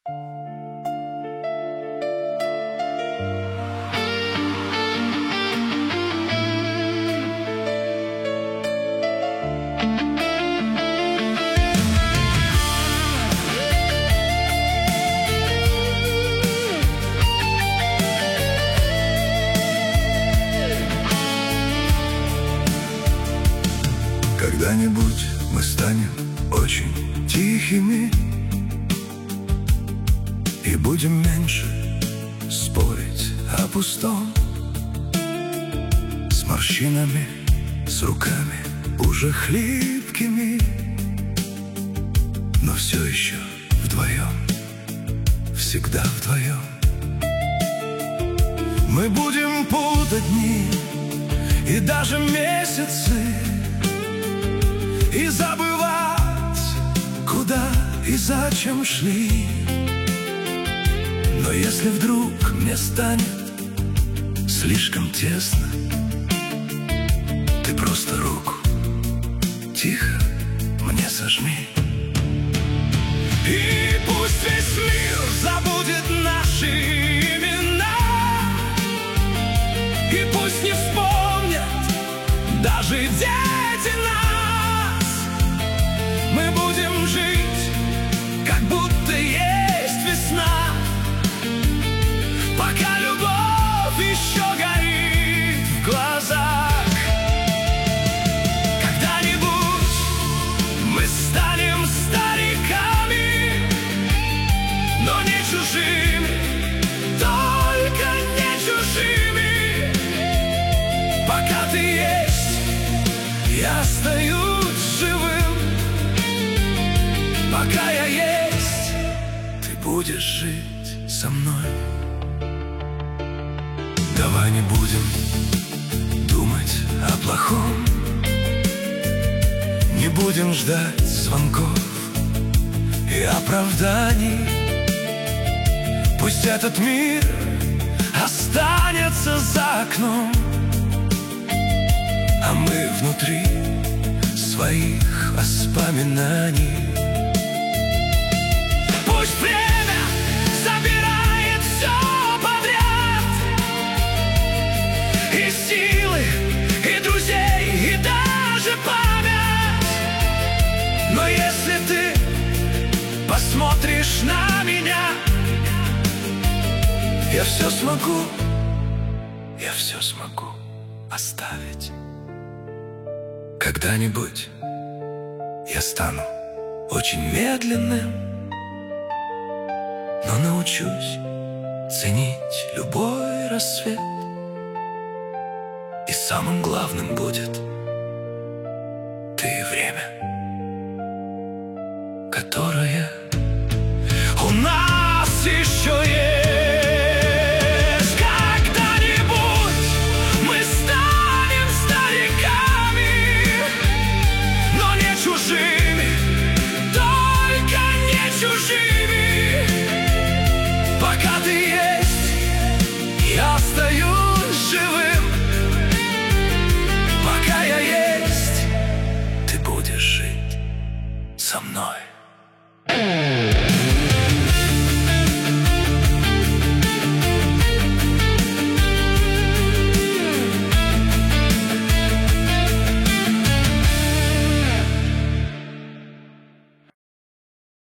Когда-нибудь мы станем очень тихими и будем меньше спорить о пустом, с морщинами, с руками уже хлипкими, но все еще вдвоем, всегда вдвоем. Мы будем путать дни и даже месяцы, и забывать, куда и зачем шли. Но если вдруг мне станет слишком тесно, ты просто руку тихо мне сожми. И пусть весь мир забудет наши имена, и пусть не вспомнят даже дети нас. Мы будем жить, как будто есть весна, пока любовь еще горит в глазах. Когда-нибудь мы станем стариками, но не чужими, только не чужими. Пока ты есть, я остаюсь живым. Пока я есть, ты будешь жить со мной. Давай не будем думать о плохом, не будем ждать звонков и оправданий. Пусть этот мир останется за окном, а мы внутри своих воспоминаний. Пусть время забирает все подряд, и силы, и друзей, и даже память. Но если ты посмотришь на меня, я все смогу оставить. Когда-нибудь я стану очень медленным, но научусь ценить любой рассвет. И самым главным будет ты и время, которое у нас еще есть. Когда-нибудь мы станем стариками, но не чужими, только не чужими.